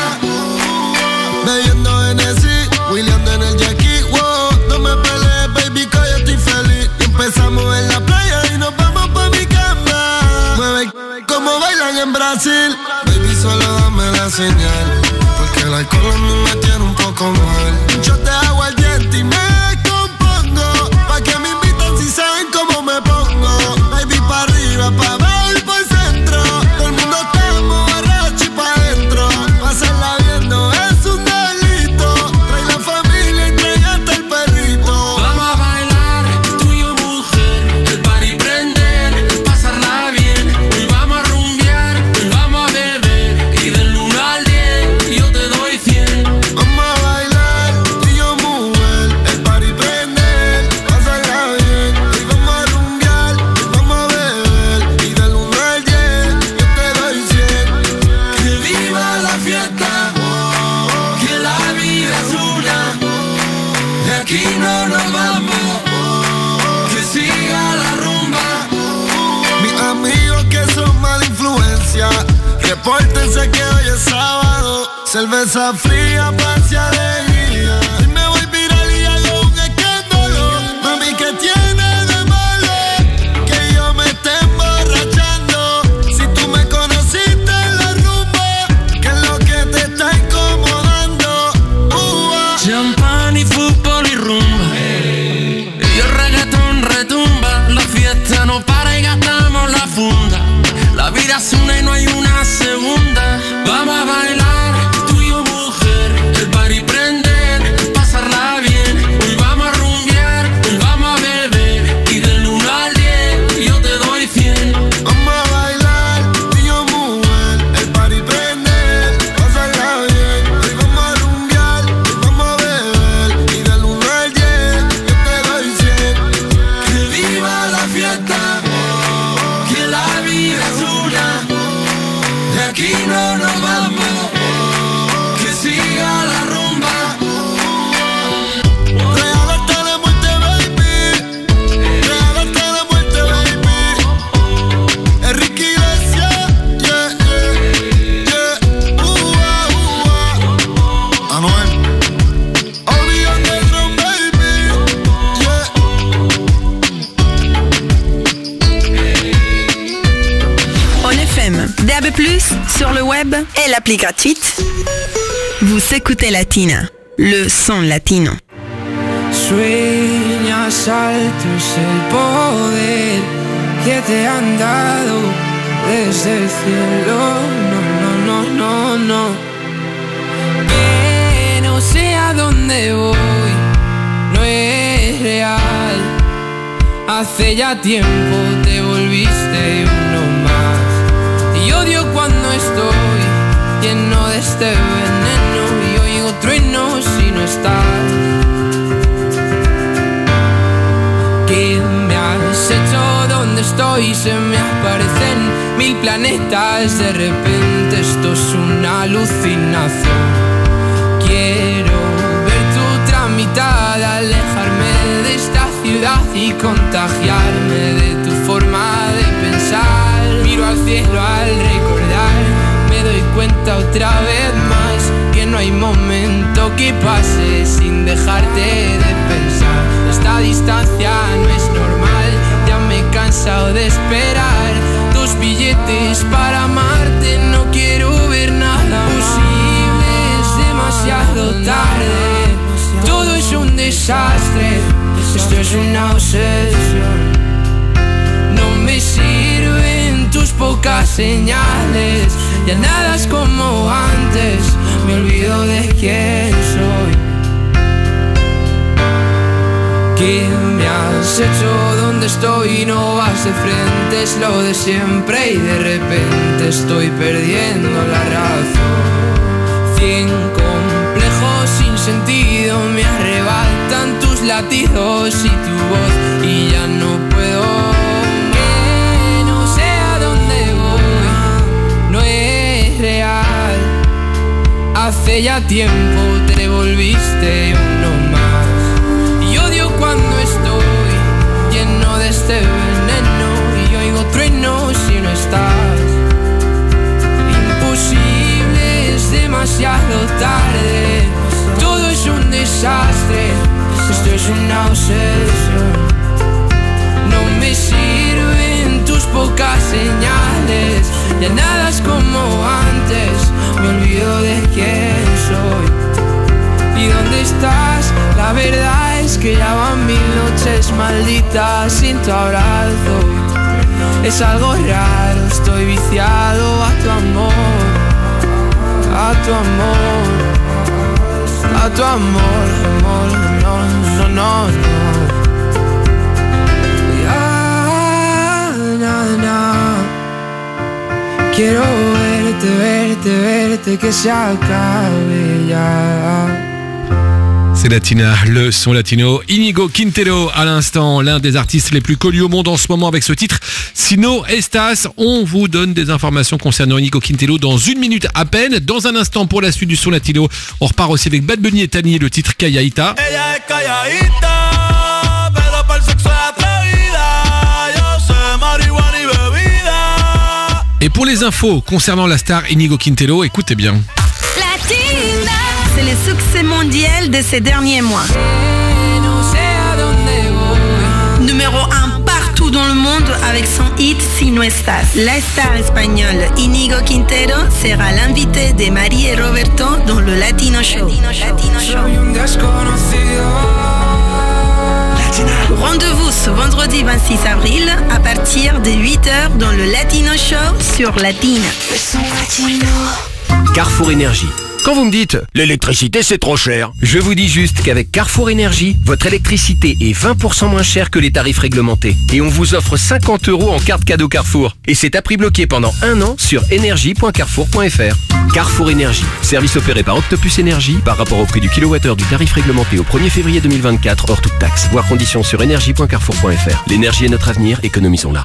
Bebiendo Hennessy, William en el Jackie, wow. No me pelees, baby, que yo estoy feliz. Y empezamos en la playa y nos vamos pa' mi cama. Mueve como bailan en Brasil. Baby, solo dame la señal, porque el alcohol a mí me tiene un poco mal. Yo te hago el diente y me compongo, pa' que me invitan si saben cómo me pongo. Baby, pa' arriba, pa' abajo y por centro. Todo el mundo está borracho y pa' dentro. Pasarla viendo es un delito. Trae la familia y trae hasta el perrito. Vamos a bailar, tú y yo mujer. El party prender, pasarla bien. Hoy vamos a rumbear, hoy vamos a beber. Y del uno al diez yo te doy cien. Vamos a bailar, tú y yo mujer. El party prende, pásala bien. Y vamos a rumbear, y vamos a beber. Y del uno al diez yo te doy cien. Que viva la fiesta, que la vida es una. De aquí no nos vamos, que siga la rumba. Mis amigos que son mala influencia, repórtense que hoy es sábado. Cerveza fría, paz y alegría. Hoy me voy viral y hago un escándalo. Mami, ¿qué tiene de malo que yo me esté emborrachando? Si tú me conociste en la rumba, ¿qué es lo que te está incomodando? Uh-ah. Champán y fútbol y rumba. Y el reggaetón retumba. La fiesta no para y gastamos la funda. La vida es una y no hay una segunda. Vamos a bailar, tú y yo mujer. El party prender, pasarla bien. Hoy vamos a rumbear, hoy vamos a beber. Y del uno al diez yo te doy cien. Vamos a bailar, fiesta, que la vida es una, de aquí no nos vamos, que siga la rumba. Real hasta la muerte, baby, real hasta la muerte, baby. Enrique Iglesias, yeah, yeah, yeah, uh, uh, uh. Anuel. D A B plus, sur le web et l'appli gratuite. Vous écoutez Latina, le son latino. Sueñas alto es el poder que te han dado desde el cielo. No, no, no, no, no. Que no sé a dónde voy, no es real. Hace ya tiempo te volviste uno más. Y odio cuando estoy lleno de este veneno y oigo truenos si no estás. ¿Qué me has hecho? ¿Dónde estoy? Se me aparecen mil planetas. De repente esto es una alucinación. Quiero ver tu tramitada, alejarme de esta ciudad y contagiarme de tu forma de pensar. Miro al cielo al recordar, me doy cuenta otra vez más que no hay momento que pase sin dejarte de pensar. Esta distancia no es normal, ya me he cansado de esperar tus billetes para amarte, no quiero ver nada posible, es demasiado tarde, todo es un desastre, esto es una obsesión. No me sirven tus pocas señales, ya nada es como antes, me olvido de quién soy. ¿Qué me has hecho? ¿Dónde estoy? No vas de frente, es lo de siempre y de repente estoy perdiendo la razón. Cien complejos sin sentido me arrebatan tus latidos y tu voz y ya no puedo. Hace ya tiempo te volviste uno más. Y odio cuando estoy lleno de este veneno y oigo truenos si no estás. Imposible, es demasiado tarde, todo es un desastre, esto es una obsesión. No me sirven tus pocas señales, ya nada es como antes, me olvido de quién soy. ¿Y dónde estás? La verdad es que ya van mil noches malditas sin tu abrazo. Es algo raro, estoy viciado a tu amor, a tu amor, a tu amor, amor, no, no, no, no. Quiero verte, verte, verte, que se acabe ya. C'est Latina, le son latino. Inigo Quintero à l'instant, l'un des artistes les plus connus au monde en ce moment avec ce titre. Sino Estas, on vous donne des informations concernant Inigo Quintero dans une minute à peine. Dans un instant pour la suite du son latino, on repart aussi avec Bad Bunny et Tani, le titre Calladita. Ella es calladita, pero para el sexo es atrevida. Yo sé marihuana y bebida. Et pour les infos concernant la star Inigo Quintero, écoutez bien. Latina, c'est le succès mondial de ces derniers mois. Numéro un partout dans le monde avec son hit Si No Estás. La star espagnole Inigo Quintero sera l'invité de Marie et Roberto dans le Latino Show. Latino Show. Rendez-vous ce vendredi vingt-six avril à partir de huit heures dans le Latino Show sur Latina. Carrefour Énergie. Quand vous me dites « l'électricité c'est trop cher », je vous dis juste qu'avec Carrefour Énergie, votre électricité est vingt pour cent moins chère que les tarifs réglementés. Et on vous offre cinquante euros en carte cadeau Carrefour. Et c'est à prix bloqué pendant un an sur énergie point carrefour point f r. Carrefour Énergie, service opéré par Octopus Énergie par rapport au prix du kilowattheure du tarif réglementé au premier février deux mille vingt-quatre hors toute taxe. Voir conditions sur énergie point carrefour point f r. L'énergie est notre avenir, économisons-la.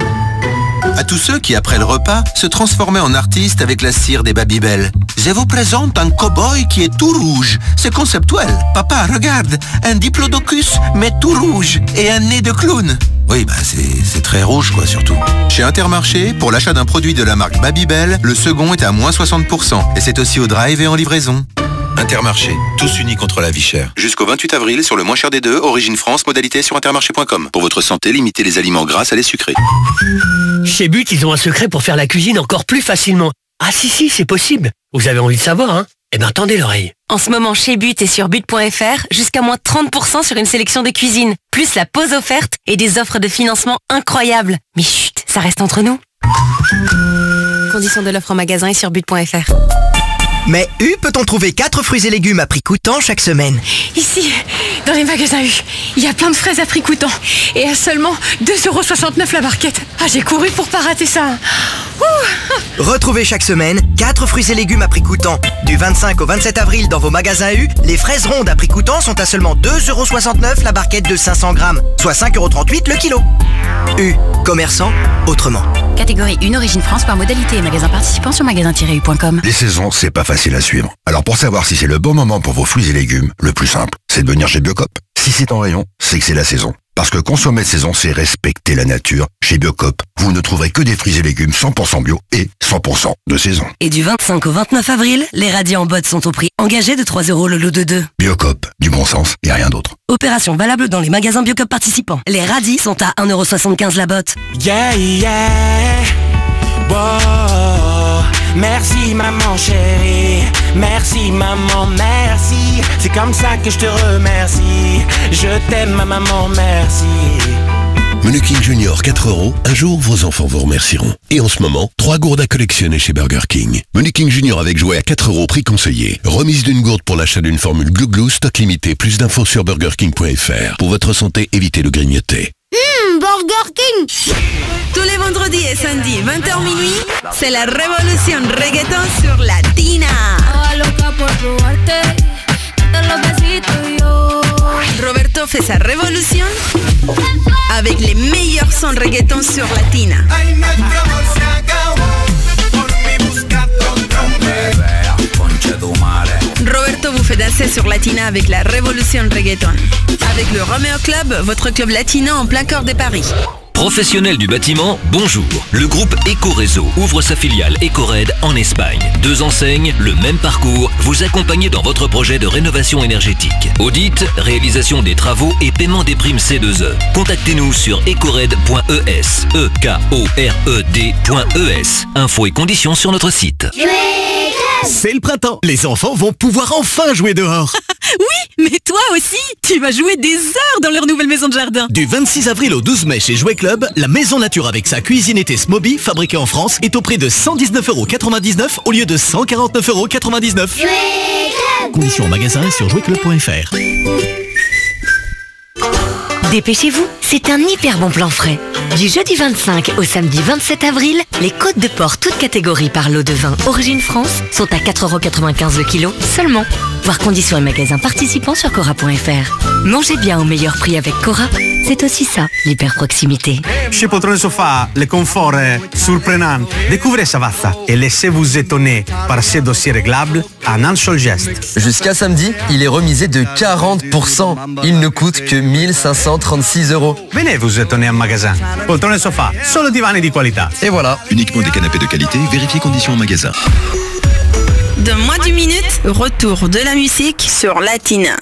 À tous ceux qui, après le repas, se transformaient en artistes avec la cire des Babybel. Je vous présente un cow-boy qui est tout rouge. C'est conceptuel. Papa, regarde, un diplodocus, mais tout rouge, et un nez de clown. Oui, bah c'est, c'est très rouge, quoi, surtout. Chez Intermarché, pour l'achat d'un produit de la marque Babybel, le second est à moins soixante pour cent. Et c'est aussi au drive et en livraison. Intermarché, tous unis contre la vie chère. Jusqu'au vingt-huit avril, sur le moins cher des deux, Origine France, modalité sur intermarché point com. Pour votre santé, limitez les aliments gras à les sucrés. Chez But, ils ont un secret pour faire la cuisine encore plus facilement. Ah si, si, c'est possible. Vous avez envie de savoir, hein? Eh ben, tendez l'oreille. En ce moment, chez But et sur but point f r, jusqu'à moins trente pour cent sur une sélection de cuisine, plus la pause offerte et des offres de financement incroyables. Mais chut, ça reste entre nous. Conditions de l'offre en magasin et sur but point f r. Mais U peut-on trouver quatre fruits et légumes à prix coûtant chaque semaine? Ici, dans les magasins U, il y a plein de fraises à prix coûtant. Et à seulement deux euros soixante-neuf la barquette. Ah, j'ai couru pour pas rater ça. Ouh. Retrouvez chaque semaine quatre fruits et légumes à prix coûtant. Du vingt-cinq au vingt-sept avril dans vos magasins U, les fraises rondes à prix coûtant sont à seulement deux euros soixante-neuf la barquette de cinq cents grammes, soit cinq euros trente-huit le kilo. U, commerçant autrement. Catégorie une Origine France par modalité et magasin participant sur magasin tiret u point com. Les saisons, c'est pas facile à suivre. Alors pour savoir si c'est le bon moment pour vos fruits et légumes, le plus simple, c'est de venir chez Biocop. Si c'est en rayon, c'est que c'est la saison. Parce que consommer de saison, c'est respecter la nature. Chez Biocop, vous ne trouverez que des fruits et légumes cent pour cent bio et cent pour cent de saison. Et du vingt-cinq au vingt-neuf avril, les radis en botte sont au prix engagé de trois euros le lot de deux. Biocop, du bon sens et rien d'autre. Opération valable dans les magasins Biocop participants. Les radis sont à un euro soixante-quinze la botte. Yeah, yeah. Wow. Merci maman chérie, merci maman, merci. C'est comme ça que je te remercie. Je t'aime ma maman, merci. Menu King Junior quatre euros, un jour vos enfants vous remercieront. Et en ce moment, trois gourdes à collectionner chez Burger King. Menu King Junior avec jouet à quatre euros, prix conseillé. Remise d'une gourde pour l'achat d'une formule Glou Glou, stock limité. Plus d'infos sur burger king point f r. Pour votre santé, évitez le grignoter. Mmh, Burger King. Tous les vendredis et samedis, vingt heures minuit, c'est la révolution reggaeton sur Latina. Roberto fait sa révolution avec les meilleurs sons reggaeton sur Latina. Roberto vous fait danser sur Latina avec la révolution reggaeton. Avec le Romeo Club, votre club latino en plein cœur de Paris. Professionnels du bâtiment, bonjour. Le groupe Ecoréseau ouvre sa filiale Ecored en Espagne. Deux enseignes, le même parcours, vous accompagner dans votre projet de rénovation énergétique. Audit, réalisation des travaux et paiement des primes C deux E. Contactez-nous sur ecored point e s, e k o r e d point e s. Infos et conditions sur notre site. C'est le printemps. Les enfants vont pouvoir enfin jouer dehors. Oui, mais toi aussi, tu vas jouer des heures dans leur nouvelle maison de jardin. Du vingt-six avril au douze mai chez Jouet Club, la maison nature avec sa cuisine été Smoby, fabriquée en France, est au prix de cent dix-neuf euros quatre-vingt-dix-neuf au lieu de cent quarante-neuf euros quatre-vingt-dix-neuf. Conditions en magasin et sur jouet club point f r. Dépêchez-vous, c'est un hyper bon plan frais. Du jeudi vingt-cinq au samedi vingt-sept avril, les côtes de porc toutes catégories par lot de vin Origine France sont à quatre euros quatre-vingt-quinze le kilo seulement. Voir conditions et magasins participants sur cora point f r. Mangez bien au meilleur prix avec Cora, c'est aussi ça l'hyper proximité. Chez Poltrone Sofa, le confort est surprenant. Découvrez Savazza et laissez-vous étonner par ces dossiers réglables en un seul geste. Jusqu'à samedi, il est remisé de quarante pour cent. Il ne coûte que mille cinq cent trente-six euros. Venez vous étonner en magasin. Poltrone Sofa, solo divani di qualità. Et voilà. Uniquement des canapés de qualité, vérifiez conditions en magasin. De moins d'une minute, retour de la musique sur Latina.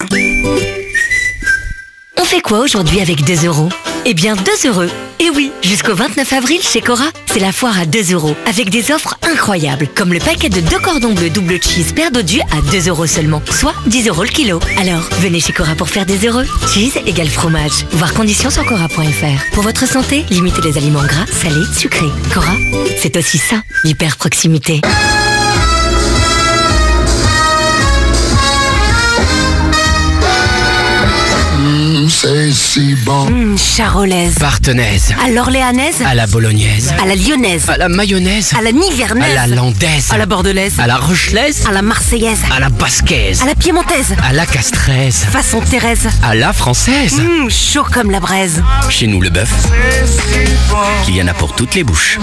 On fait quoi aujourd'hui avec deux euros? Eh bien deux euros. Et oui, jusqu'au vingt-neuf avril chez Cora, c'est la foire à deux euros, avec des offres incroyables, comme le paquet de deux cordons bleus double cheese paire dodu à deux euros seulement, soit dix euros le kilo. Alors, venez chez Cora pour faire des heureux. Cheese égale fromage. Voir conditions sur cora point f r. Pour votre santé, limitez les aliments gras, salés, sucrés. Cora, c'est aussi ça, l'hyper proximité. you say si bon. Mmh, charolaise. Partenaise. À l'orléanaise. À la bolognaise. À la lyonnaise. À la mayonnaise. À la nivernaise. À la landaise. À la bordelaise. À la rochelaise. À la marseillaise. À la basquaise. À la piémontaise. À la castraise. Façon Thérèse. À la française. Mmh, chaud comme la braise. Chez nous, le bœuf, il y en a pour toutes les bouches.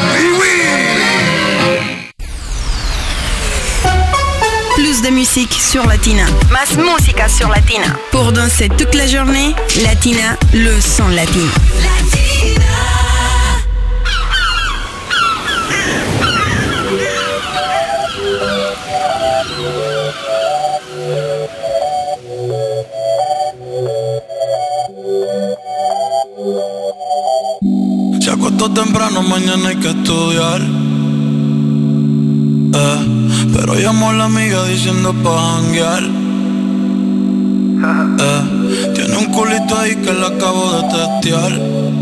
Plus de musique sur Latina. Más música sur Latina. Pour danser toute la journée, Latina, le son latino. Se acostó temprano, mañana hay que estudiar. Eh, pero llamó a la amiga diciendo pa' janguear. Eh, tiene un culito ahí que la acabo de testear.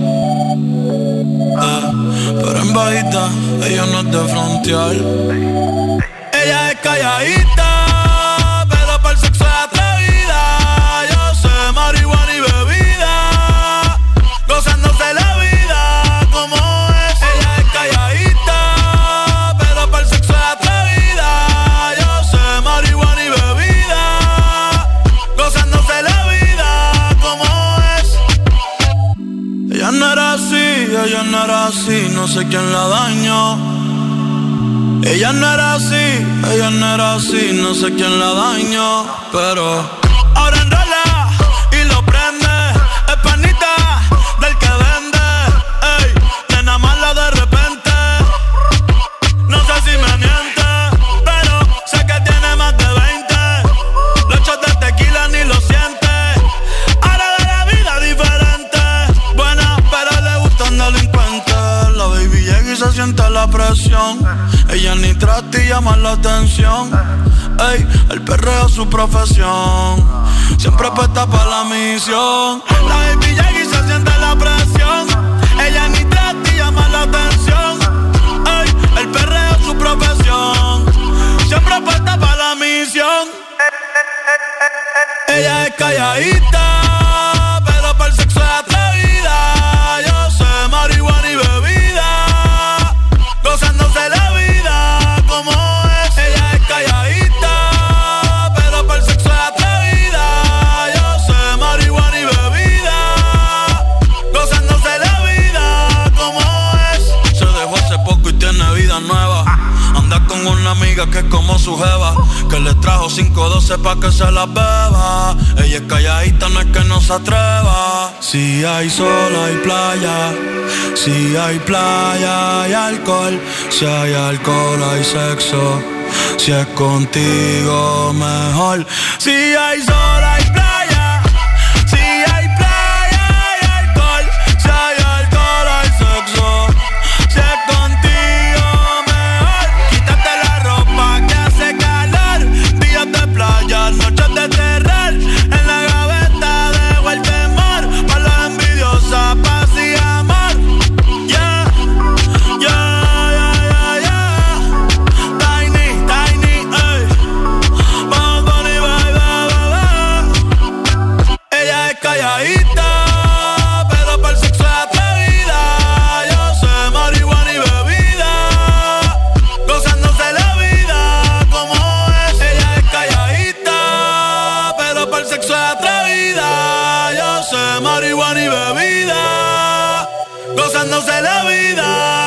Eh, pero en bajita, ella no es de frontear. Ella es calladita, pero para el sexo es atrevida. Yo sé marihuana y bebida, gozándose la vida como es. Ella es calladita, pero para el sexo es atrevida. Yo sé marihuana y bebida, gozándose la vida como es. Ella no era así, ella no era así, no sé quién la dañó. Ella no era así, ella no era así, no sé quién la dañó. Pero ahora enrola y lo prende, es panita del que vende. Ey, nena mala de repente, no sé si me miente, pero sé que tiene más de veinte. Los shots de tequila ni lo siente. Ahora de la vida diferente, buena pero le gustan delincuentes. La baby llega y se siente la presión. Ella ni trata y llama la atención. Ey, el perreo es su profesión. Siempre apuesta pa' la misión. La baby llega y se siente la presión. Ella ni trata y llama la atención. Ey, el perreo es su profesión. Siempre apuesta pa' la misión. Ella es calladita, pero para el sexo es atrevida. Yo sé marihuana y bebida, gozándose la vida como es. Ella es calladita, pero para el sexo es atrevida. Yo sé marihuana y bebida, gozándose la vida como es. Se dejó hace poco y tiene vida nueva. Anda con una amiga que es como su jeva, que le trajo cinco doce pa' que se la beba. Ella es calladita, no es que no se atreva. Si hay sol hay playa, si hay playa hay alcohol, si hay alcohol hay sexo, si es contigo mejor. Si hay sol hay playa, si hay playa hay alcohol, si hay alcohol hay sexo, si es contigo mejor. Quítate la ropa que hace calor, días de playa, noches de terror. En la gaveta dejo el temor, pa' la envidiosa, paz y amor. Yeah, yeah, yeah, yeah, yeah. Tiny, tiny, ey. Vamos, Bonnie, bye, bye, bye, bye. Ella es calladita, pero para el sexo es atrevida. Yo sé marihuana y bebida, gozándose la vida como es. Ella es calladita, pero para el sexo es atrevida. Yo sé marihuana y bebida, gozándose la